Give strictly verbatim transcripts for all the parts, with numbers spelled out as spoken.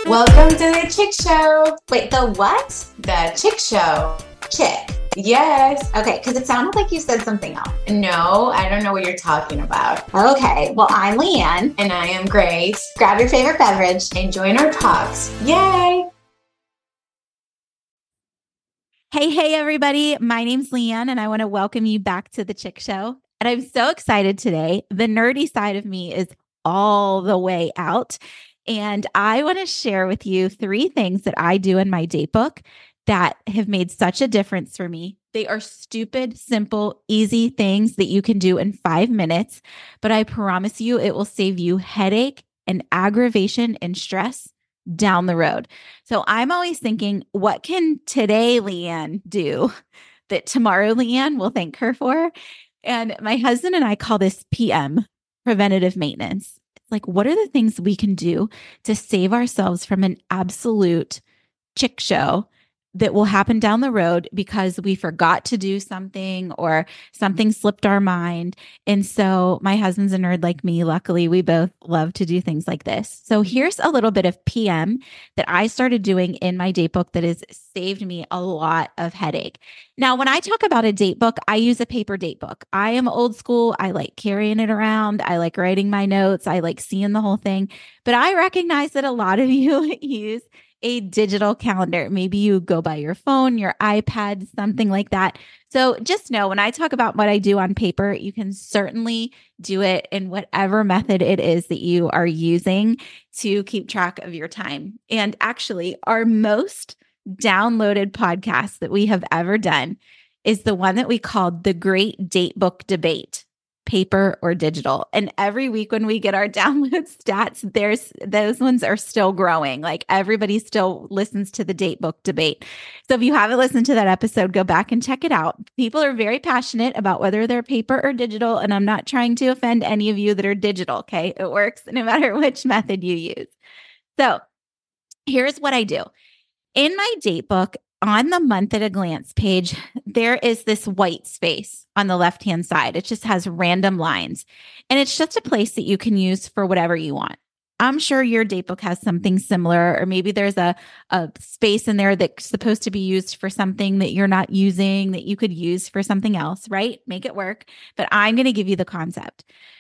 Welcome to the Chick Show. Wait, the what? The Chick Show. Chick. Yes. Okay, because it sounded like you said something else. No, I don't know what you're talking about. Okay, well, I'm Leanne. And I am Grace. Grab your favorite beverage and join our talks. Yay! Hey, hey, everybody. My name's Leanne, and I want to welcome you back to the Chick Show. And I'm so excited today. The nerdy side of me is all the way out. And I want to share with you three things that I do in my date book that have made such a difference for me. They are stupid, simple, easy things that you can do in five minutes, but I promise you it will save you headache and aggravation and stress down the road. So I'm always thinking, what can today Leanne do that tomorrow Leanne will thank her for? And my husband and I call this P M, preventative maintenance. Like, what are the things we can do to save ourselves from an absolute chick show that will happen down the road because we forgot to do something or something slipped our mind? And so my husband's a nerd like me. Luckily, we both love to do things like this. So here's a little bit of P M that I started doing in my date book that has saved me a lot of headache. Now, when I talk about a date book, I use a paper date book. I am old school. I like carrying it around. I like writing my notes. I like seeing the whole thing. But I recognize that a lot of you use a digital calendar. Maybe you go by your phone, your iPad, something like that. So just know when I talk about what I do on paper, you can certainly do it in whatever method it is that you are using to keep track of your time. And actually, our most downloaded podcast that we have ever done is the one that we called The Great Date Book Debate. Paper or digital. And every week when we get our download stats, there's those ones are still growing. Like everybody still listens to the date book debate. So if you haven't listened to that episode, go back and check it out. People are very passionate about whether they're paper or digital. And I'm not trying to offend any of you that are digital. Okay. It works no matter which method you use. So here's what I do. In my date book, on the month at a glance page, there is this white space on the left-hand side. It just has random lines. And it's just a place that you can use for whatever you want. I'm sure your date book has something similar, or maybe there's a, a space in there that's supposed to be used for something that you're not using that you could use for something else, right? Make it work. But I'm going to give you the concept.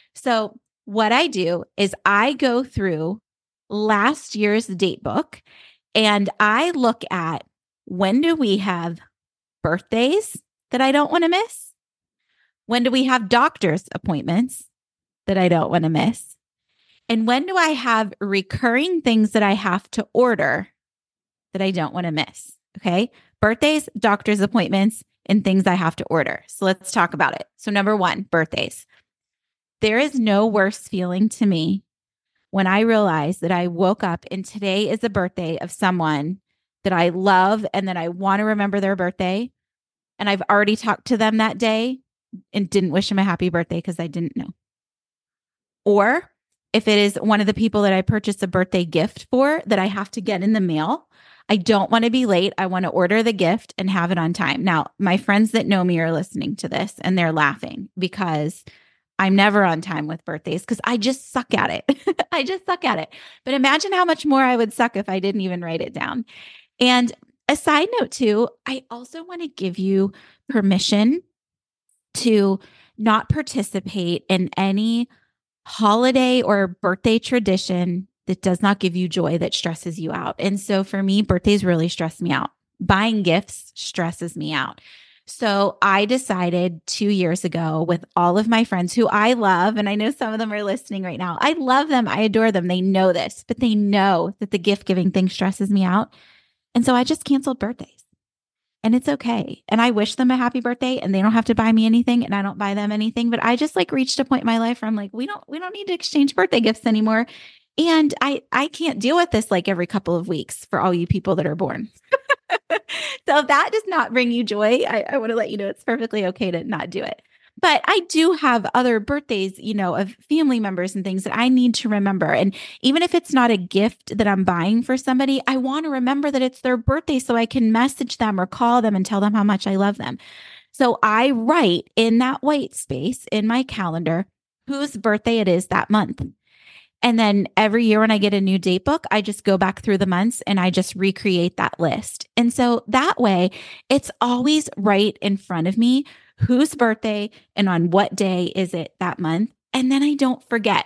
So what I do is I go through last year's date book and I look at, when do we have birthdays that I don't want to miss? When do we have doctor's appointments that I don't want to miss? And when do I have recurring things that I have to order that I don't want to miss? Okay. Birthdays, doctor's appointments, and things I have to order. So let's talk about it. So number one, birthdays. There is no worse feeling to me when I realize that I woke up and today is the birthday of someone that I love and that I want to remember their birthday. And I've already talked to them that day and didn't wish them a happy birthday because I didn't know. Or if it is one of the people that I purchased a birthday gift for that I have to get in the mail, I don't want to be late. I want to order the gift and have it on time. Now, my friends that know me are listening to this and they're laughing because I'm never on time with birthdays because I just suck at it. I just suck at it. But imagine how much more I would suck if I didn't even write it down. And a side note too, I also want to give you permission to not participate in any holiday or birthday tradition that does not give you joy, that stresses you out. And so for me, birthdays really stress me out. Buying gifts stresses me out. So I decided two years ago with all of my friends who I love, and I know some of them are listening right now. I love them. I adore them. They know this, but they know that the gift giving thing stresses me out. And so I just canceled birthdays and it's okay. And I wish them a happy birthday and they don't have to buy me anything and I don't buy them anything. But I just like reached a point in my life where I'm like, we don't, we don't need to exchange birthday gifts anymore. And I, I can't deal with this like every couple of weeks for all you people that are born. So if that does not bring you joy, I, I want to let you know it's perfectly okay to not do it. But I do have other birthdays, you know, of family members and things that I need to remember. And even if it's not a gift that I'm buying for somebody, I want to remember that it's their birthday so I can message them or call them and tell them how much I love them. So I write in that white space in my calendar whose birthday it is that month. And then every year when I get a new date book, I just go back through the months and I just recreate that list. And so that way, it's always right in front of me whose birthday and on what day is it that month. And then I don't forget.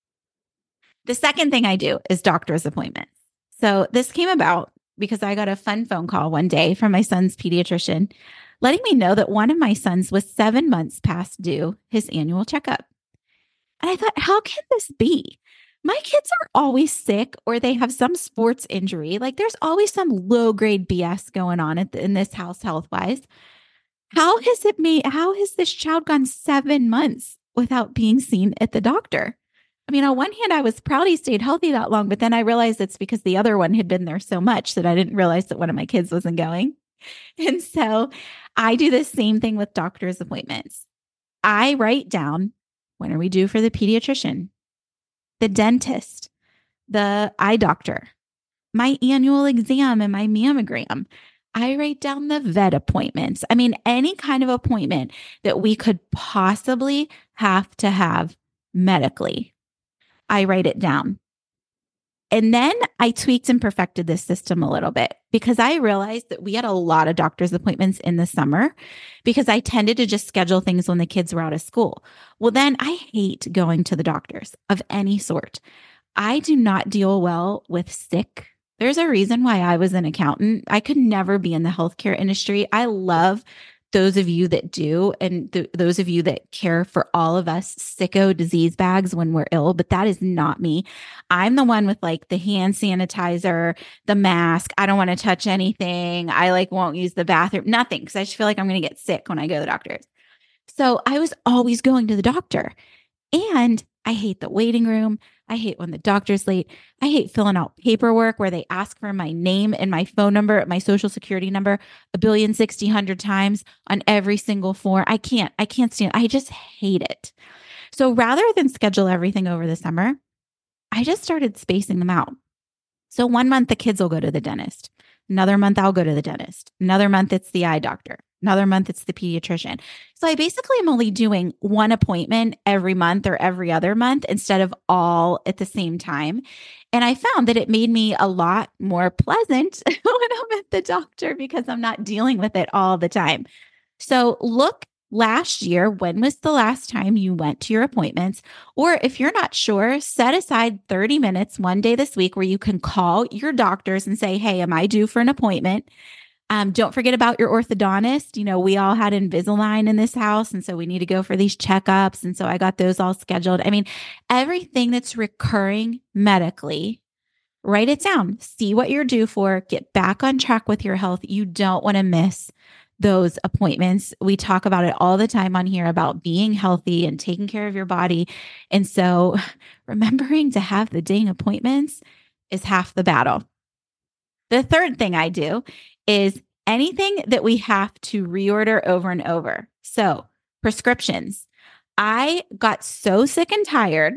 The second thing I do is doctor's appointments. So this came about because I got a fun phone call one day from my son's pediatrician, letting me know that one of my sons was seven months past due his annual checkup. And I thought, how can this be? My kids are always sick or they have some sports injury. Like there's always some low grade B S going on at the, in this house health wise. How has it made, how has this child gone seven months without being seen at the doctor? I mean, on one hand, I was proud he stayed healthy that long, but then I realized it's because the other one had been there so much that I didn't realize that one of my kids wasn't going. And so I do the same thing with doctor's appointments. I write down, when are we due for the pediatrician, the dentist, the eye doctor, my annual exam and my mammogram. I write down the vet appointments. I mean, any kind of appointment that we could possibly have to have medically, I write it down. And then I tweaked and perfected this system a little bit because I realized that we had a lot of doctor's appointments in the summer because I tended to just schedule things when the kids were out of school. Well, then I hate going to the doctors of any sort. I do not deal well with sick. There's a reason why I was an accountant. I could never be in the healthcare industry. I love those of you that do, and th- those of you that care for all of us sicko disease bags when we're ill, but that is not me. I'm the one with like the hand sanitizer, the mask. I don't want to touch anything. I like won't use the bathroom, nothing, because I just feel like I'm going to get sick when I go to the doctor. So I was always going to the doctor, and I hate the waiting room. I hate when the doctor's late. I hate filling out paperwork where they ask for my name and my phone number, my social security number, a billion, sixty, hundred times on every single form. I can't, I can't stand it. I just hate it. So rather than schedule everything over the summer, I just started spacing them out. So one month the kids will go to the dentist. Another month I'll go to the dentist. Another month it's the eye doctor. Another month it's the pediatrician. So I basically am only doing one appointment every month or every other month instead of all at the same time. And I found that it made me a lot more pleasant when I'm at the doctor because I'm not dealing with it all the time. So look last year, when was the last time you went to your appointments? Or if you're not sure, set aside thirty minutes one day this week where you can call your doctors and say, hey, am I due for an appointment? Um, don't forget about your orthodontist. You know, we all had Invisalign in this house, and so we need to go for these checkups. And so I got those all scheduled. I mean, everything that's recurring medically, write it down, see what you're due for, get back on track with your health. You don't want to miss those appointments. We talk about it all the time on here about being healthy and taking care of your body. And so remembering to have the dang appointments is half the battle. The third thing I do is anything that we have to reorder over and over. So prescriptions. I got so sick and tired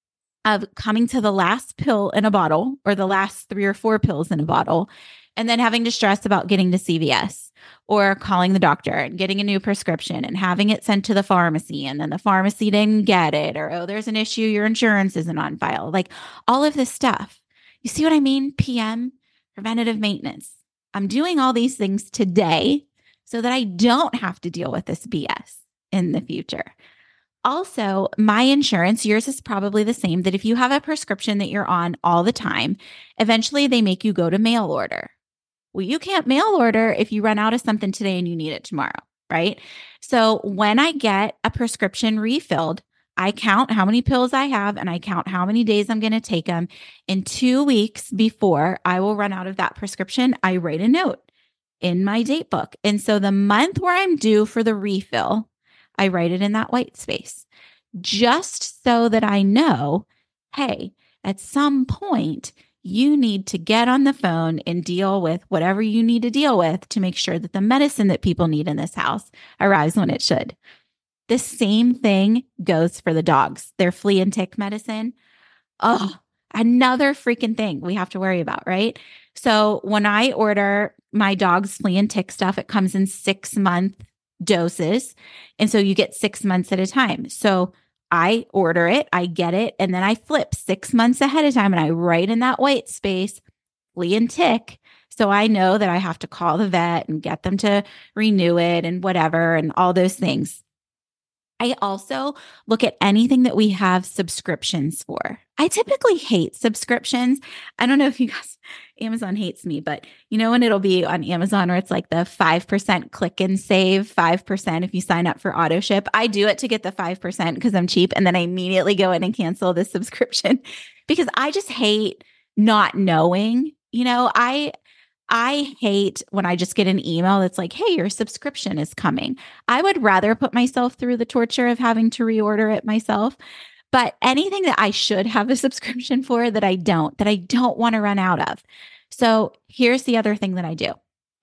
of coming to the last pill in a bottle or the last three or four pills in a bottle, and then having to stress about getting to C V S or calling the doctor and getting a new prescription and having it sent to the pharmacy. And then the pharmacy didn't get it, or, oh, there's an issue, your insurance isn't on file. Like all of this stuff. You see what I mean? P M, preventative maintenance. I'm doing all these things today so that I don't have to deal with this B S in the future. Also, my insurance, yours is probably the same, that if you have a prescription that you're on all the time, eventually they make you go to mail order. Well, you can't mail order if you run out of something today and you need it tomorrow, right? So when I get a prescription refilled, I count how many pills I have and I count how many days I'm going to take them. In two weeks before I will run out of that prescription, I write a note in my date book. And so the month where I'm due for the refill, I write it in that white space just so that I know, hey, at some point, you need to get on the phone and deal with whatever you need to deal with to make sure that the medicine that people need in this house arrives when it should. The same thing goes for the dogs. Their flea and tick medicine. Oh, another freaking thing we have to worry about, right? So when I order my dog's flea and tick stuff, it comes in six month doses. And so you get six months at a time. So I order it, I get it, and then I flip six months ahead of time and I write in that white space, flea and tick. So I know that I have to call the vet and get them to renew it and whatever and all those things. I also look at anything that we have subscriptions for. I typically hate subscriptions. I don't know if you guys, Amazon hates me, but you know, when it'll be on Amazon where it's like the five percent click and save, five percent if you sign up for auto ship. I do it to get the five percent because I'm cheap. And then I immediately go in and cancel the subscription because I just hate not knowing, you know, I, I hate when I just get an email that's like, hey, your subscription is coming. I would rather put myself through the torture of having to reorder it myself. But anything that I should have a subscription for that I don't, that I don't want to run out of. So here's the other thing that I do.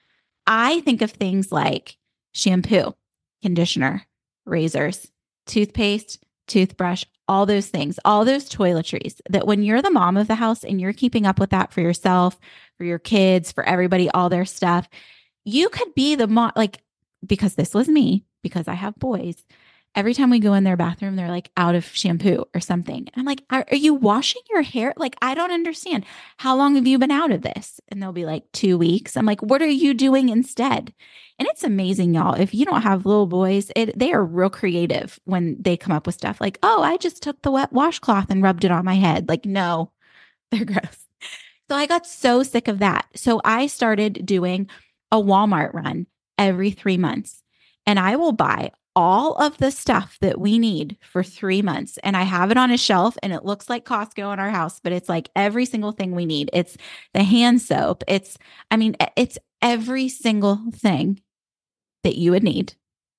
I think of things like shampoo, conditioner, razors, toothpaste, toothbrush, all those things, all those toiletries that when you're the mom of the house and you're keeping up with that for yourself, for your kids, for everybody, all their stuff, you could be the mom, like, because this was me, because I have boys. Every time we go in their bathroom, they're like out of shampoo or something. And I'm like, are, are you washing your hair? Like, I don't understand. How long have you been out of this? And they'll be like, two weeks. I'm like, what are you doing instead? And it's amazing, y'all. If you don't have little boys, it, they are real creative when they come up with stuff like, oh, I just took the wet washcloth and rubbed it on my head. Like, no, they're gross. So I got so sick of that. So I started doing a Walmart run every three months. And I will buy all of the stuff that we need for three months. And I have it on a shelf and it looks like Costco in our house, but it's like every single thing we need. It's the hand soap. It's, I mean, it's every single thing that you would need.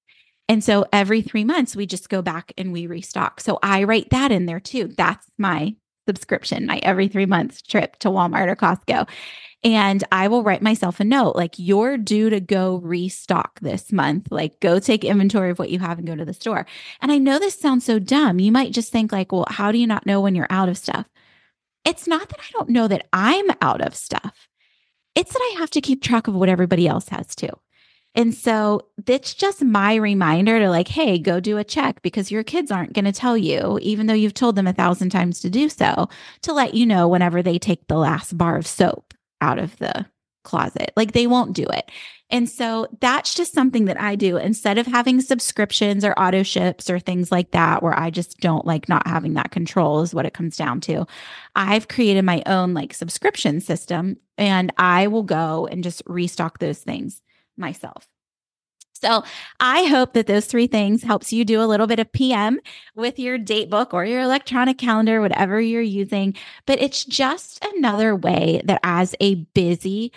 And so every three months, we just go back and we restock. So I write that in there too. That's my subscription, my every three months trip to Walmart or Costco. And I will write myself a note, like, you're due to go restock this month. Like, go take inventory of what you have and go to the store. And I know this sounds so dumb. You might just think like, well, how do you not know when you're out of stuff? It's not that I don't know that I'm out of stuff. It's that I have to keep track of what everybody else has too. And so that's just my reminder to like, hey, go do a check, because your kids aren't going to tell you, even though you've told them a thousand times to do so, to let you know whenever they take the last bar of soap out of the closet. Like, they won't do it. And so that's just something that I do instead of having subscriptions or auto ships or things like that, where I just don't like not having that control is what it comes down to. I've created my own like subscription system, and I will go and just restock those things myself. So I hope that those three things helps you do a little bit of P M with your date book or your electronic calendar, whatever you're using. But it's just another way that as a busy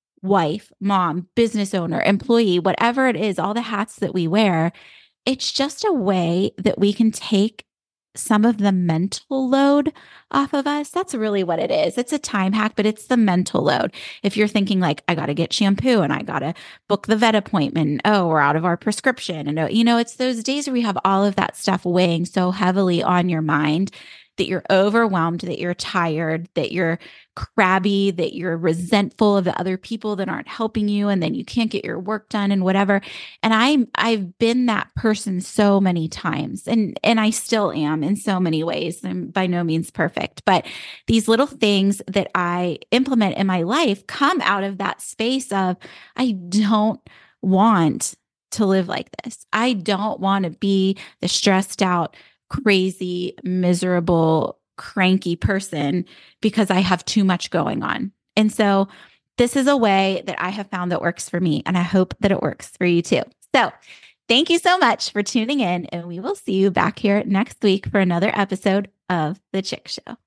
wife, mom, business owner, employee, whatever it is, all the hats that we wear, it's just a way that we can take some of the mental load off of us. That's really what it is. It's a time hack, but it's the mental load. If you're thinking like, I got to get shampoo and I got to book the vet appointment. Oh, we're out of our prescription. And, you know, it's those days where we have all of that stuff weighing so heavily on your mind that you're overwhelmed, that you're tired, that you're crabby, that you're resentful of the other people that aren't helping you, and then you can't get your work done and whatever. And I I've been that person so many times, and and I still am in so many ways. I'm by no means perfect, but these little things that I implement in my life come out of that space of, I don't want to live like this. I don't want to be the stressed out, crazy, miserable, cranky person because I have too much going on. And so this is a way that I have found that works for me, and I hope that it works for you too. So thank you so much for tuning in, and we will see you back here next week for another episode of The Chick Show.